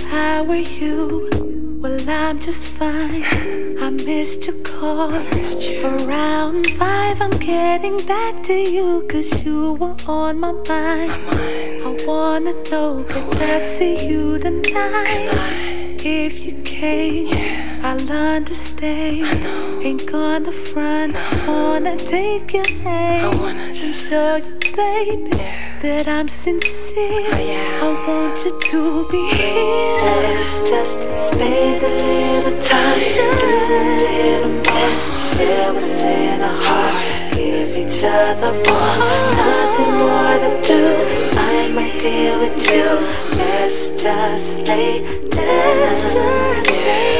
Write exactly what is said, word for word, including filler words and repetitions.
How are you? Well, I'm just fine. I missed your call. I missed you. Around five, I'm getting back to you, cause you were on my mind. My mind. I wanna know, could I see you tonight? If you came, Yeah. I'll understand. I know. Ain't gonna front, I wanna take your hand. I wanna just show you, baby, yeah. that I'm sincere. I am. I want you to be here. Let's just spend a little time, do a little more. Share what's in our hearts, give each other more. Nothing more to do, I'm right here with you. Let's just lay, let's just lay.